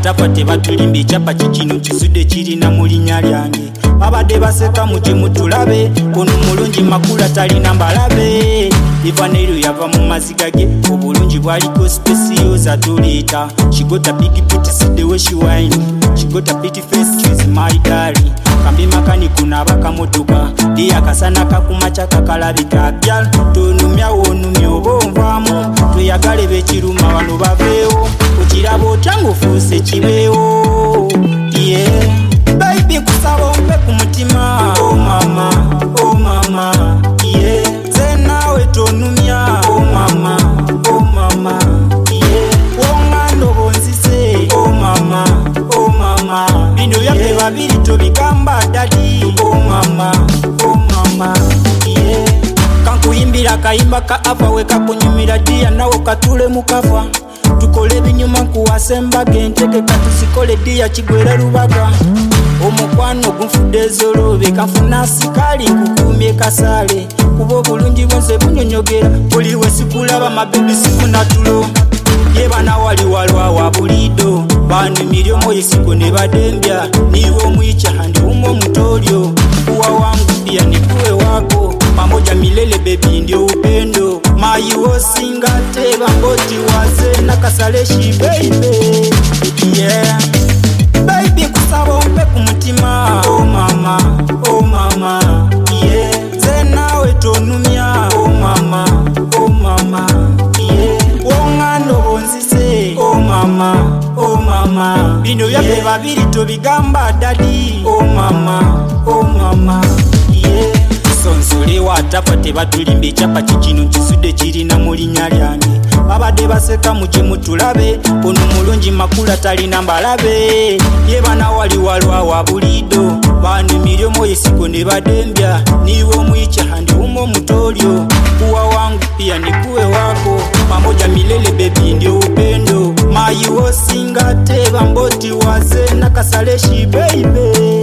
atafa tebatulimba ekyapa kikino kisudde kirina mu linnya lyange babadde baseka mu kimutulabe ono mulungi makula talina mbalabe Ivanero yava mu maziga ge obulungi bwaliko specials atuliita she got a big pretty see the way she whine she got a pretty face choose my darling kambi makani kuna bakamotoka ndi akasana kakumacha kakalabika gyal tonumya wonumya obonvamu tuyagale bekiruma bano baveewo okirabo otyango fuuse kibeewo yeah baby kusaba ompe ku mutima oh mama yeah zenawe tonumya oh mama yeah wongando bonzise oh mama bino byape babiri tobigamba dadi oh mama yeah kankuyimbira kayimba ka ava wekakunyumira dia nawe katule mukafa tukole binyuma kuwasembage nteke katuzikole dia kigwera rubaga omukwano gunfudde zolobe kafuna sikali nkukumye kasale kuba obulungi bwonse bunyonyogera buli wesikulaba mabebi sifuna tulo yebana wali walwawa bulido banu milyomo yesiko ne badembya niwo omwicha handi umo mutolyo kuwa wangu pia nikuwe wako pamoja milele bebi ndio upendo mayiwo singate bamboti waze nakasaleshi baby yeah baby kusaba ompe ku mutima oh mama yeah zenawe tonumya oh mama yeah wongando bonzise oh mama bino byape babiri tobigamba dadi oh mama yeah sonsole watafa tebatulimba ekyapa kikino kisudde kirina mu linnya lyange babadde baseka mu kimutulabe ono mulungi makula talina mbalabe yebana wali walwawa bulido banu milyomo yesiko ne badembya niwo omwicha handi umo mutolyo kuwa wangu pia nikuwe wako pamoja milele bebi ndio upendo mayiwo singate bamboti waze nakasaleshi baby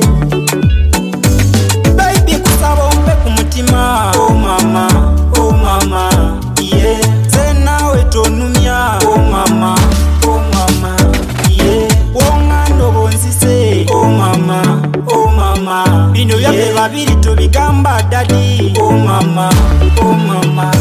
kusaba ompe ku mutima oh mama yeah zenawe tonumya oh mama yeah wongando bonzise oh mama bino byape babiri tobigamba dadi oh mama